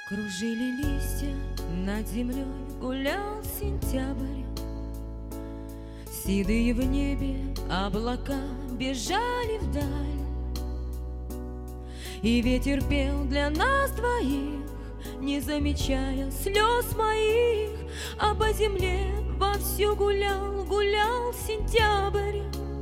Кружили листья над землей, гулял сентябрь. Седые в небе облака бежали вдаль, и ветер пел для нас двоих, не замечая слез моих, а по земле вовсю гулял, гулял сентябрь.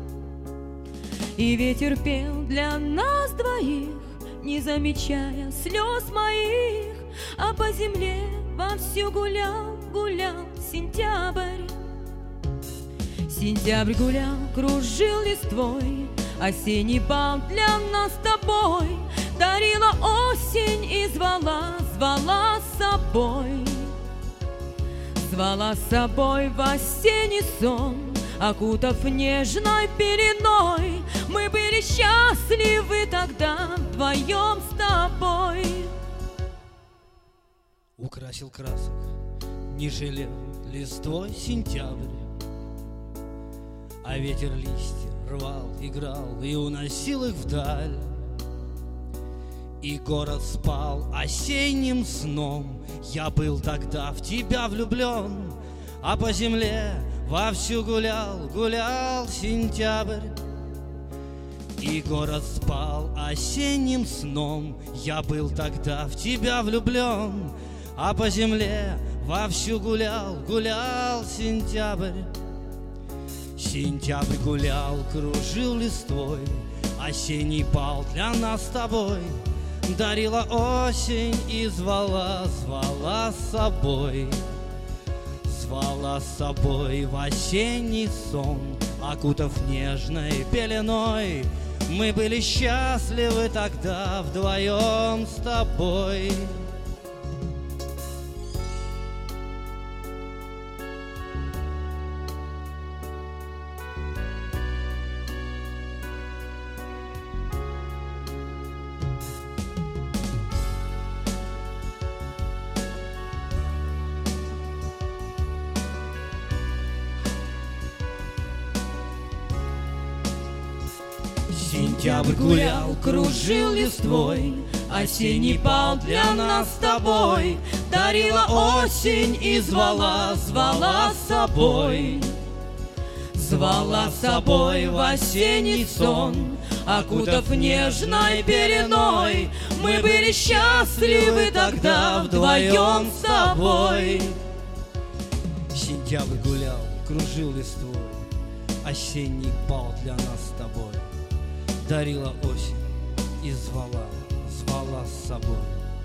И ветер пел для нас двоих, не замечая слез моих, а по земле вовсю гулял, гулял сентябрь. Сентябрь гулял, кружил листвой, осенний бал для нас с тобой дарила осень и звала, звала с собой. Звала с собой в осенний сон, окутав нежной пеленой. Мы были счастливы тогда вдвоем с тобой. Украсил красок, не жалел листвой сентябрь, а ветер листья рвал, играл и уносил их вдаль. И город спал осенним сном, я был тогда в тебя влюблен, а по земле вовсю гулял, гулял сентябрь. И город спал осенним сном, я был тогда в тебя влюблен, а по земле вовсю гулял, гулял сентябрь. Сентябрь гулял, кружил листвой, осенний бал для нас с тобой дарила осень и звала, звала с собой. Звала с собой в осенний сон, окутав нежной пеленой. Мы были счастливы тогда вдвоем с тобой. Сентябрь гулял, кружил листвой, осенний бал для нас с тобой дарила осень и звала, звала с собой. Звала с собой в осенний сон, окутав нежной пеленой. Мы были счастливы тогда вдвоем с тобой. Сентябрь гулял, кружил листвой, осенний бал для нас с тобой дарила осень и звала, звала с собой.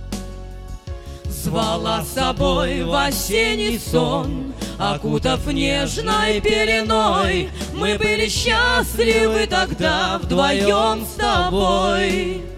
Звала с собой в осенний сон, окутав нежной пеленой. Мы были счастливы тогда вдвоем с тобой.